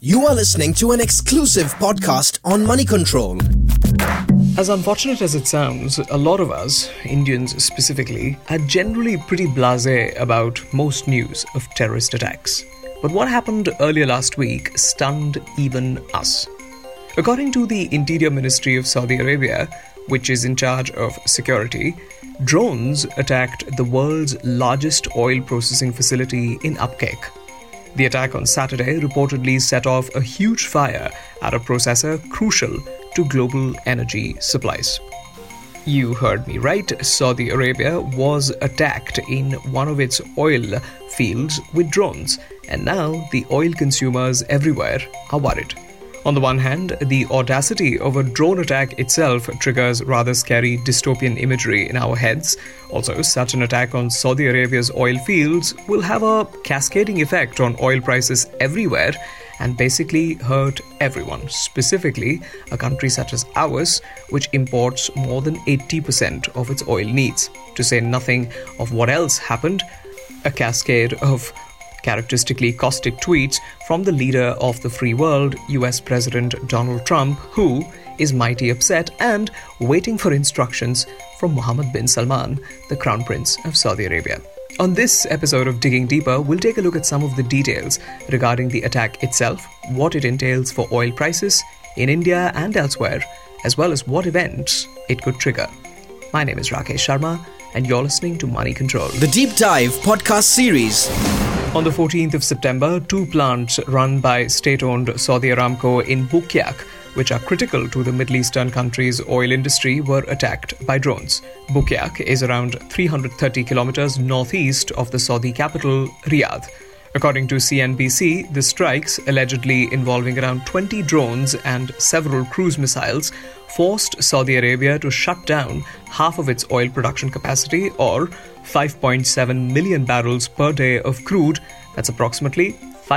You are listening to an exclusive podcast on Money Control. As unfortunate as it sounds, a lot of us, Indians specifically, are generally pretty blasé about most news of terrorist attacks. But what happened earlier last week stunned even us. According to the Interior Ministry of Saudi Arabia, which is in charge of security, drones attacked the world's largest oil processing facility in Abqaiq. The attack on Saturday reportedly set off a huge fire at a processor crucial to global energy supplies. You heard me right, Saudi Arabia was attacked in one of its oil fields with drones, and now the oil consumers everywhere are worried. On the one hand, the audacity of a drone attack itself triggers rather scary dystopian imagery in our heads. Also, such an attack on Saudi Arabia's oil fields will have a cascading effect on oil prices everywhere and basically hurt everyone, specifically a country such as ours, which imports more than 80% of its oil needs. To say nothing of what else happened, a cascade of characteristically caustic tweets from the leader of the free world, US President Donald Trump, who is mighty upset and waiting for instructions from Mohammed bin Salman, the Crown Prince of Saudi Arabia. On this episode of Digging Deeper, we'll take a look at some of the details regarding the attack itself, what it entails for oil prices in India and elsewhere, as well as what events it could trigger. My name is Rakesh Sharma, and you're listening to Money Control, The Deep Dive podcast series. On the 14th of September, two plants run by state-owned Saudi Aramco in Buqaiq, which are critical to the Middle Eastern country's oil industry, were attacked by drones. Buqaiq is around 330 kilometers northeast of the Saudi capital, Riyadh. According to CNBC, the strikes, allegedly involving around 20 drones and several cruise missiles, forced Saudi Arabia to shut down half of its oil production capacity, or 5.7 million barrels per day of crude. That's approximately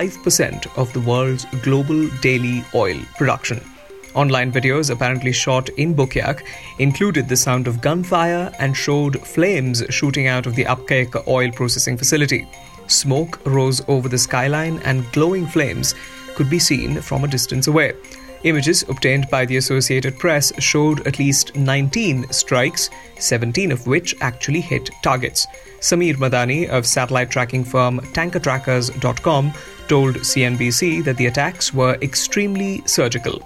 5% of the world's global daily oil production. Online videos apparently shot in Buqaiq included the sound of gunfire and showed flames shooting out of the Abqaiq oil processing facility. Smoke rose over the skyline and glowing flames could be seen from a distance away. Images obtained by the Associated Press showed at least 19 strikes, 17 of which actually hit targets. Samir Madani of satellite tracking firm tankertrackers.com told CNBC that the attacks were extremely surgical.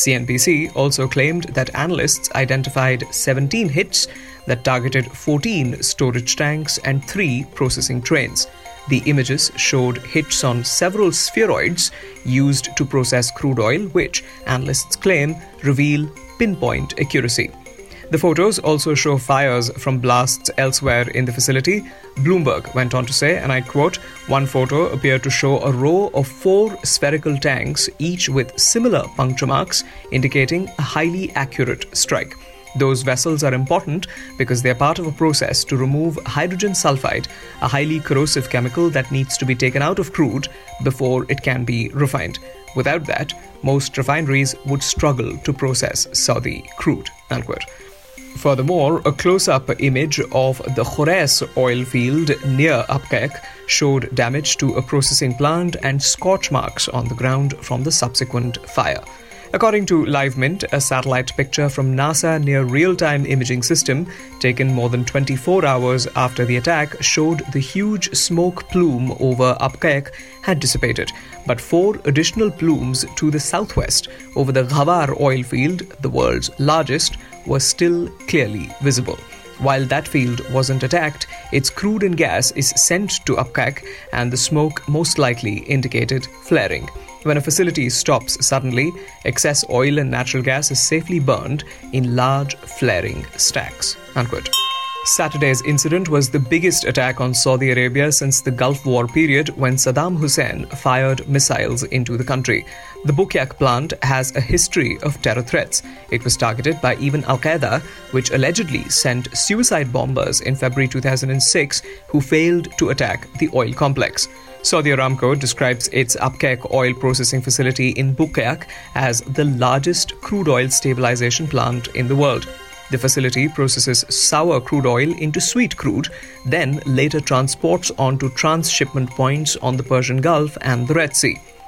CNBC also claimed that analysts identified 17 hits that targeted 14 storage tanks and 3 processing trains. The images showed hits on several spheroids used to process crude oil, which analysts claim reveal pinpoint accuracy. The photos also show fires from blasts elsewhere in the facility. Bloomberg went on to say, and I quote, one photo appeared to show a row of 4 spherical tanks, each with similar puncture marks, indicating a highly accurate strike. Those vessels are important because they are part of a process to remove hydrogen sulfide, a highly corrosive chemical that needs to be taken out of crude before it can be refined. Without that, most refineries would struggle to process Saudi crude, unquote. Furthermore, a close-up image of the Khores oil field near Abqaiq showed damage to a processing plant and scorch marks on the ground from the subsequent fire. According to LiveMint, a satellite picture from NASA near real-time imaging system taken more than 24 hours after the attack showed the huge smoke plume over Abqaiq had dissipated, but 4 additional plumes to the southwest over the Ghawar oil field, the world's largest, were still clearly visible. While that field wasn't attacked, its crude and gas is sent to Abqaiq, and the smoke most likely indicated flaring. When a facility stops suddenly, excess oil and natural gas is safely burned in large flaring stacks, unquote. Saturday's incident was the biggest attack on Saudi Arabia since the Gulf War period, when Saddam Hussein fired missiles into the country. The Buqaiq plant has a history of terror threats. It was targeted by even Al-Qaeda, which allegedly sent suicide bombers in February 2006 who failed to attack the oil complex. Saudi Aramco describes its Abqaiq oil processing facility in Buqaiq as the largest crude oil stabilization plant in the world. The facility processes sour crude oil into sweet crude, then later transports onto transshipment points on the Persian Gulf and the Red Sea.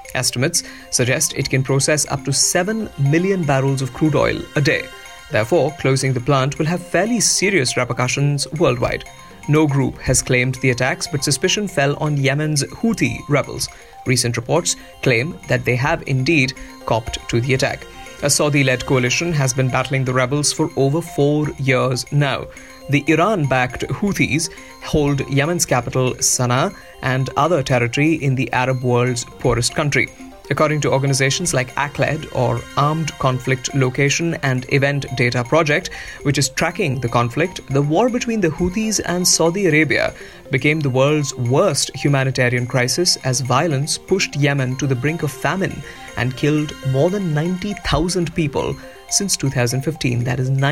Estimates suggest it can process up to 7 million barrels of crude oil a day. Therefore, closing the plant will have fairly serious repercussions worldwide. No group has claimed the attacks, but suspicion fell on Yemen's Houthi rebels. Recent reports claim that they have indeed copped to the attack. A Saudi-led coalition has been battling the rebels for over 4 years now. The Iran-backed Houthis hold Yemen's capital Sana'a and other territory in the Arab world's poorest country. According to organizations like ACLED, or Armed Conflict Location and Event Data Project, which is tracking the conflict, the war between the Houthis and Saudi Arabia became the world's worst humanitarian crisis as violence pushed Yemen to the brink of famine and killed more than 90,000 people since 2015. That is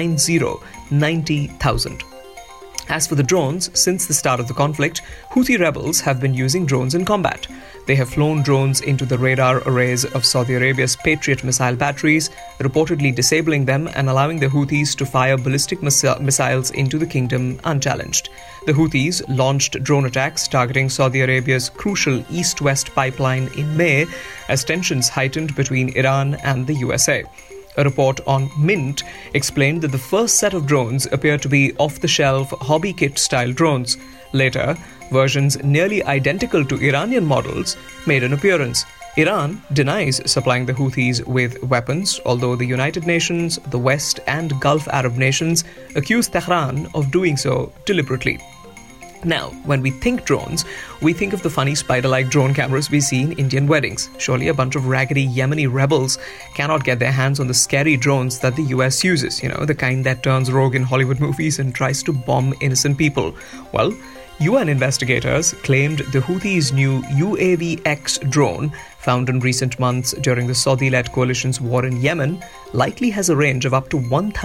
90,000. As for the drones, since the start of the conflict, Houthi rebels have been using drones in combat. They have flown drones into the radar arrays of Saudi Arabia's Patriot missile batteries, reportedly disabling them and allowing the Houthis to fire ballistic missiles into the kingdom unchallenged. The Houthis launched drone attacks targeting Saudi Arabia's crucial east-west pipeline in May as tensions heightened between Iran and the USA. A report on Mint explained that the first set of drones appeared to be off-the-shelf hobby kit-style drones. Later, versions nearly identical to Iranian models made an appearance. Iran denies supplying the Houthis with weapons, although the United Nations, the West, and Gulf Arab nations accuse Tehran of doing so deliberately. Now, when we think drones, we think of the funny spider-like drone cameras we see in Indian weddings. Surely a bunch of raggedy Yemeni rebels cannot get their hands on the scary drones that the US uses, the kind that turns rogue in Hollywood movies and tries to bomb innocent people. Well, UN investigators claimed the Houthis' new UAV-X drone, found in recent months during the Saudi-led coalition's war in Yemen, likely has a range of up to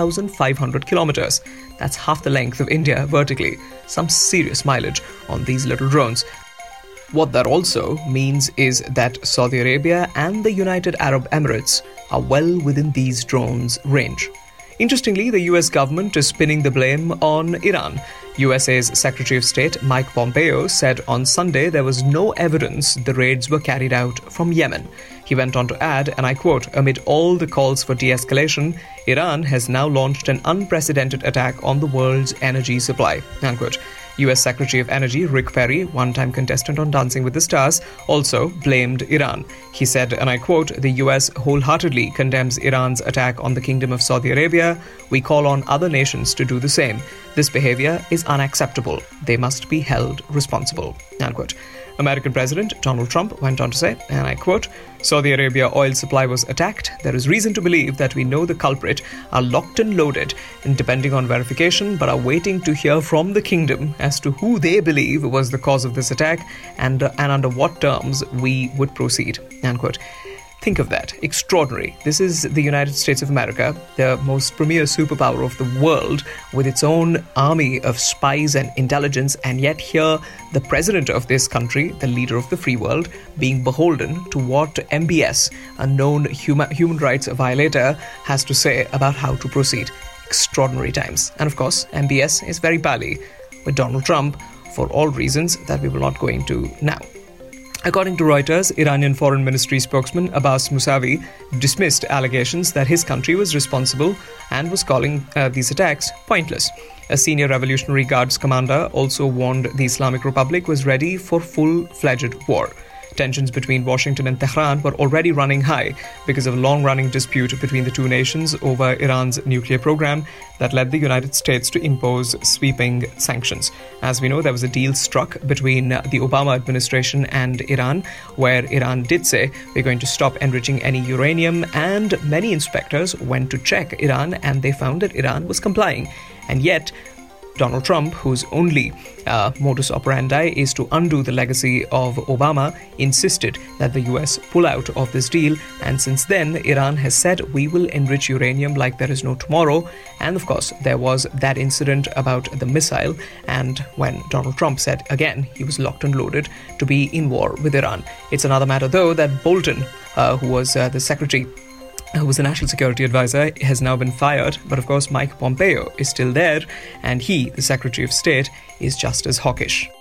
1,500 kilometers. That's half the length of India vertically. Some serious mileage on these little drones. What that also means is that Saudi Arabia and the United Arab Emirates are well within these drones' range. Interestingly, the US government is pinning the blame on Iran. USA's Secretary of State Mike Pompeo said on Sunday there was no evidence the raids were carried out from Yemen. He went on to add, and I quote, "Amid all the calls for de-escalation, Iran has now launched an unprecedented attack on the world's energy supply," unquote. US Secretary of Energy Rick Perry, one-time contestant on Dancing with the Stars, also blamed Iran. He said, and I quote, "The US wholeheartedly condemns Iran's attack on the Kingdom of Saudi Arabia. We call on other nations to do the same. This behavior is unacceptable. They must be held responsible," unquote. American President Donald Trump went on to say, and I quote, "Saudi Arabia oil supply was attacked. There is reason to believe that we know the culprit, are locked and loaded, and depending on verification, but are waiting to hear from the kingdom as to who they believe was the cause of this attack and under what terms we would proceed," unquote. Think of that. Extraordinary. This is the United States of America, the most premier superpower of the world, with its own army of spies and intelligence, and yet here the president of this country, the leader of the free world, being beholden to what MBS, a known human rights violator, has to say about how to proceed. Extraordinary times. And of course, MBS is very pally with Donald Trump for all reasons that we will not go into now. According to Reuters, Iranian Foreign Ministry spokesman Abbas Mousavi dismissed allegations that his country was responsible and was calling these attacks pointless. A senior Revolutionary Guards commander also warned the Islamic Republic was ready for full-fledged war. Tensions between Washington and Tehran were already running high because of a long-running dispute between the two nations over Iran's nuclear program that led the United States to impose sweeping sanctions. As we know, there was a deal struck between the Obama administration and Iran, where Iran did say, "We're going to stop enriching any uranium," and many inspectors went to check Iran and they found that Iran was complying. And yet, Donald Trump, whose only modus operandi is to undo the legacy of Obama, insisted that the US pull out of this deal, and since then Iran has said, "We will enrich uranium like there is no tomorrow." And of course there was that incident about the missile, and when Donald Trump said again he was locked and loaded to be in war with Iran. It's another matter though that Bolton, who was the secretary, who was the National Security Advisor, has now been fired. But of course, Mike Pompeo is still there, and he, the Secretary of State, is just as hawkish.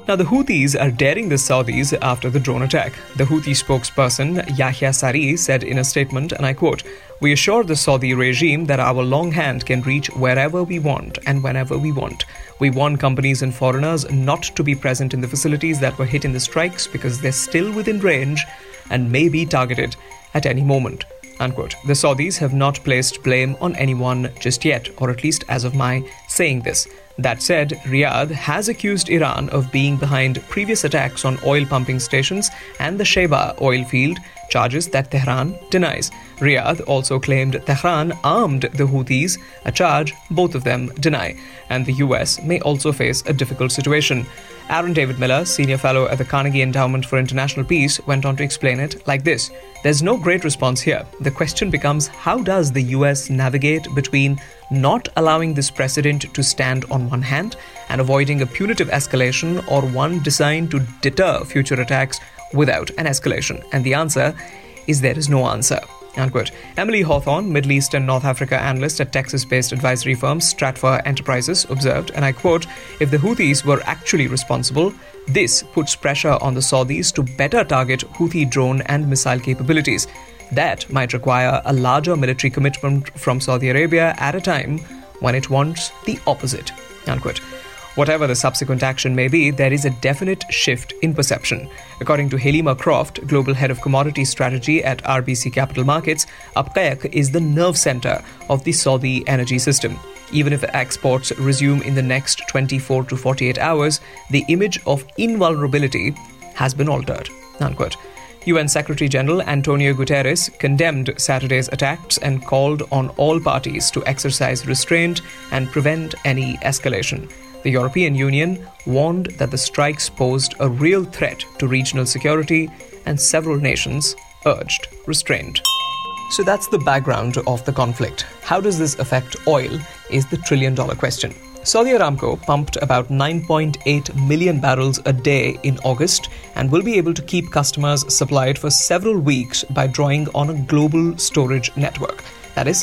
Now, the Houthis are daring the Saudis after the drone attack. The Houthi spokesperson Yahya Sari said in a statement, and I quote, "We assure the Saudi regime that our long hand can reach wherever we want and whenever we want. We warn companies and foreigners not to be present in the facilities that were hit in the strikes because they're still within range and may be targeted at any moment." Unquote. The Saudis have not placed blame on anyone just yet, or at least as of my saying this. That said, Riyadh has accused Iran of being behind previous attacks on oil pumping stations and the Sheba oil field, charges that Tehran denies. Riyadh also claimed Tehran armed the Houthis, a charge both of them deny. And the US may also face a difficult situation. Aaron David Miller, senior fellow at the Carnegie Endowment for International Peace, went on to explain it like this. There's no great response here. The question becomes, how does the US navigate between not allowing this precedent to stand on one hand and avoiding a punitive escalation, or one designed to deter future attacks without an escalation? And the answer is there is no answer. Unquote. Emily Hawthorne, Middle East and North Africa analyst at Texas-based advisory firm Stratfor Enterprises, observed, and I quote, "If the Houthis were actually responsible, this puts pressure on the Saudis to better target Houthi drone and missile capabilities. That might require a larger military commitment from Saudi Arabia at a time when it wants the opposite." Unquote. Whatever the subsequent action may be, there is a definite shift in perception. According to Halima Croft, Global Head of Commodity Strategy at RBC Capital Markets, Abqaiq is the nerve center of the Saudi energy system. Even if exports resume in the next 24 to 48 hours, the image of invulnerability has been altered. Unquote. UN Secretary General Antonio Guterres condemned Saturday's attacks and called on all parties to exercise restraint and prevent any escalation. The European Union warned that the strikes posed a real threat to regional security, and several nations urged restraint. So that's the background of the conflict. How does this affect oil is the trillion-dollar question. Saudi Aramco pumped about 9.8 million barrels a day in August and will be able to keep customers supplied for several weeks by drawing on a global storage network. That is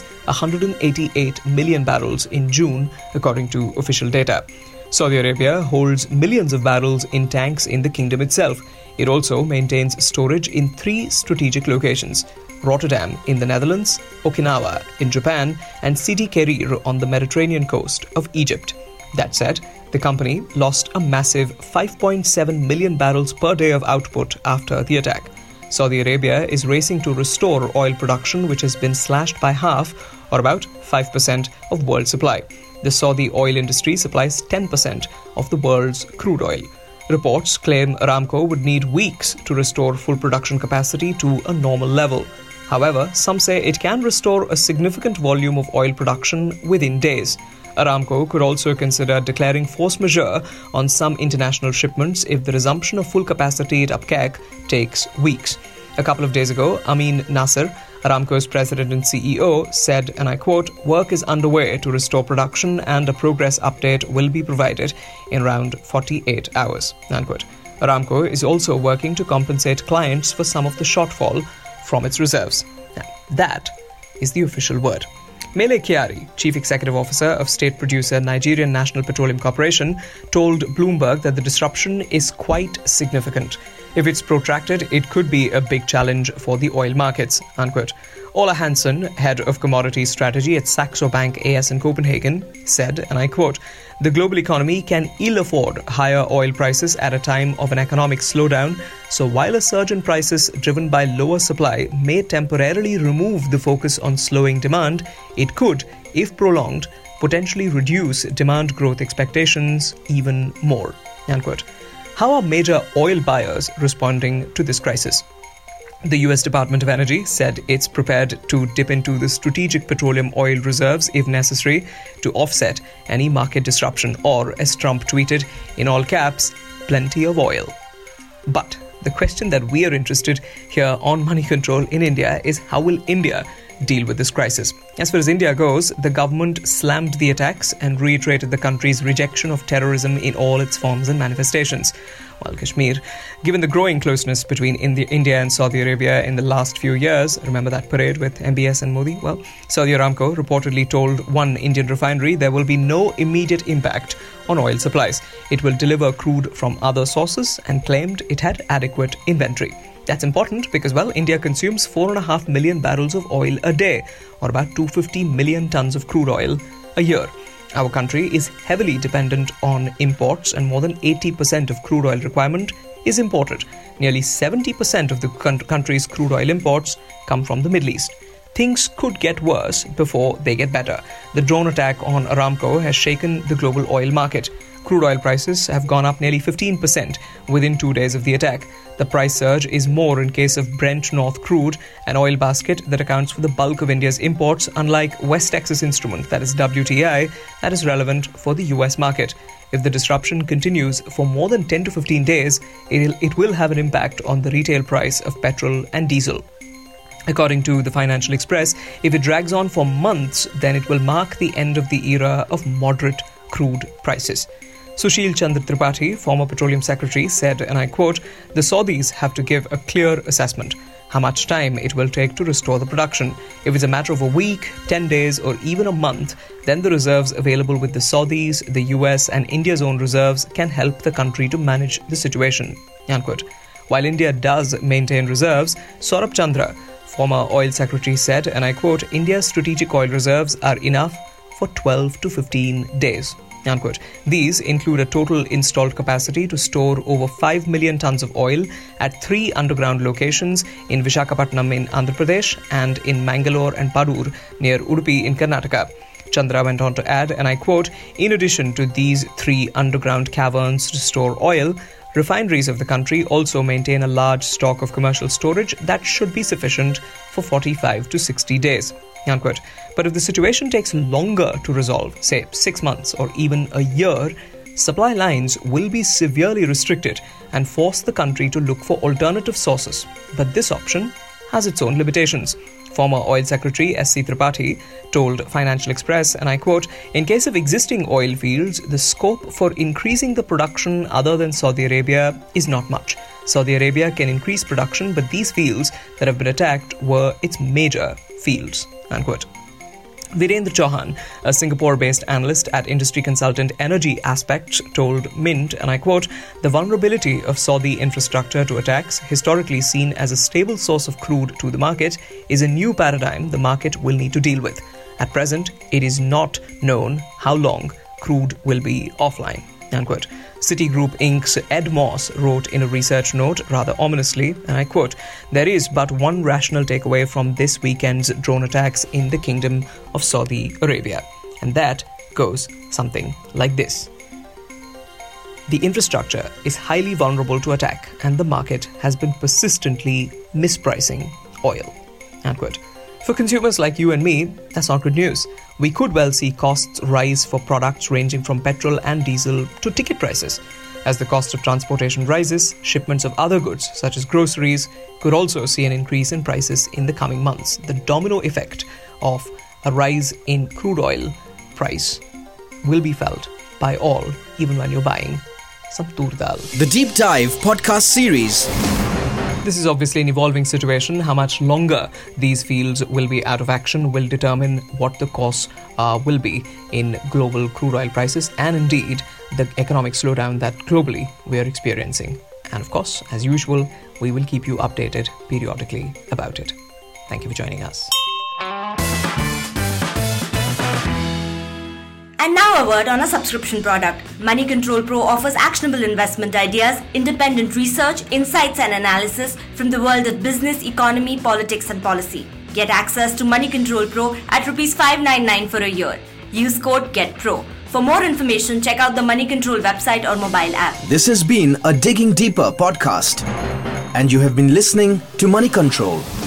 188 million barrels in June, according to official data. Saudi Arabia holds millions of barrels in tanks in the kingdom itself. It also maintains storage in 3 strategic locations: Rotterdam in the Netherlands, Okinawa in Japan, and Sidi Kerir on the Mediterranean coast of Egypt. That said, the company lost a massive 5.7 million barrels per day of output after the attack. Saudi Arabia is racing to restore oil production, which has been slashed by half, or about 5% of world supply. The Saudi oil industry supplies 10% of the world's crude oil. Reports claim Aramco would need weeks to restore full production capacity to a normal level. However, some say it can restore a significant volume of oil production within days. Aramco could also consider declaring force majeure on some international shipments if the resumption of full capacity at Abqaiq takes weeks. A couple of days ago, Amin Nasser, Aramco's president and CEO, said, and I quote, "Work is underway to restore production and a progress update will be provided in around 48 hours." Unquote. Aramco is also working to compensate clients for some of the shortfall from its reserves. Now, that is the official word. Mele Kyari, Chief Executive Officer of state producer Nigerian National Petroleum Corporation, told Bloomberg that the disruption is quite significant. If it's protracted, it could be a big challenge for the oil markets. Unquote. Ola Hansen, head of commodity strategy at Saxo Bank AS in Copenhagen, said, and I quote, "The global economy can ill afford higher oil prices at a time of an economic slowdown, so while a surge in prices driven by lower supply may temporarily remove the focus on slowing demand, it could, if prolonged, potentially reduce demand growth expectations even more." Unquote. How are major oil buyers responding to this crisis? The US Department of Energy said it's prepared to dip into the strategic petroleum oil reserves if necessary to offset any market disruption, or, as Trump tweeted, in all caps, plenty of oil. But the question that we are interested here on Money Control in India is, how will India deal with this crisis? As far as India goes, the government slammed the attacks and reiterated the country's rejection of terrorism in all its forms and manifestations. while Kashmir. Given the growing closeness between India and Saudi Arabia in the last few years, remember that parade with MBS and Modi? Well, Saudi Aramco reportedly told one Indian refinery there will be no immediate impact on oil supplies. It will deliver crude from other sources and claimed it had adequate inventory. That's important because, well, India consumes 4.5 million barrels of oil a day, or about 250 million tons of crude oil a year. Our country is heavily dependent on imports, and more than 80% of crude oil requirement is imported. Nearly 70% of the country's crude oil imports come from the Middle East. Things could get worse before they get better. The drone attack on Aramco has shaken the global oil market. Crude oil prices have gone up nearly 15% within 2 days of the attack. The price surge is more in case of Brent North crude, an oil basket that accounts for the bulk of India's imports, unlike West Texas Instrument, that is WTI, that is relevant for the US market. If the disruption continues for more than 10 to 15 days, it will have an impact on the retail price of petrol and diesel. According to the Financial Express, if it drags on for months, then it will mark the end of the era of moderate crude prices. Sushil Chandra Tripathi, former Petroleum Secretary, said, and I quote, "The Saudis have to give a clear assessment. How much time it will take to restore the production. If it's a matter of a week, 10 days, or even a month, then the reserves available with the Saudis, the US, and India's own reserves can help the country to manage the situation." Unquote. While India does maintain reserves, Saurabh Chandra, former oil secretary, said, and I quote, "India's strategic oil reserves are enough for 12 to 15 days. Unquote. These include a total installed capacity to store over 5 million tons of oil at 3 underground locations in Visakhapatnam in Andhra Pradesh and in Mangalore and Padur near Udupi in Karnataka. Chandra went on to add, and I quote, "In addition to these 3 underground caverns to store oil, refineries of the country also maintain a large stock of commercial storage that should be sufficient for 45 to 60 days. Unquote. But if the situation takes longer to resolve, say 6 months or even a year, supply lines will be severely restricted and force the country to look for alternative sources. But this option has its own limitations. Former Oil Secretary S.C. Tripathi told Financial Express, and I quote, "In case of existing oil fields, the scope for increasing the production other than Saudi Arabia is not much. Saudi Arabia can increase production, but these fields that have been attacked were its major fields." Unquote. Virendra Chauhan, a Singapore-based analyst at industry consultant Energy Aspects, told Mint, and I quote, "The vulnerability of Saudi infrastructure to attacks, historically seen as a stable source of crude to the market, is a new paradigm the market will need to deal with. At present, it is not known how long crude will be offline." Unquote. Citigroup Inc.'s Ed Moss wrote in a research note, rather ominously, and I quote, "There is but one rational takeaway from this weekend's drone attacks in the Kingdom of Saudi Arabia. And that goes something like this. The infrastructure is highly vulnerable to attack, and the market has been persistently mispricing oil." Unquote. For consumers like you and me, that's not good news. We could well see costs rise for products ranging from petrol and diesel to ticket prices. As the cost of transportation rises, shipments of other goods, such as groceries, could also see an increase in prices in the coming months. The domino effect of a rise in crude oil price will be felt by all, even when you're buying some tur dal. The Deep Dive podcast series. This is obviously an evolving situation. How much longer these fields will be out of action will determine what the costs will be in global crude oil prices and indeed the economic slowdown that globally we are experiencing. And of course, as usual, we will keep you updated periodically about it. Thank you for joining us. And now a word on a subscription product. Money Control Pro offers actionable investment ideas, independent research, insights and analysis from the world of business, economy, politics and policy. Get access to Money Control Pro at ₹599 for a year. Use code GETPRO. For more information, check out the Money Control website or mobile app. This has been a Digging Deeper podcast, and you have been listening to Money Control.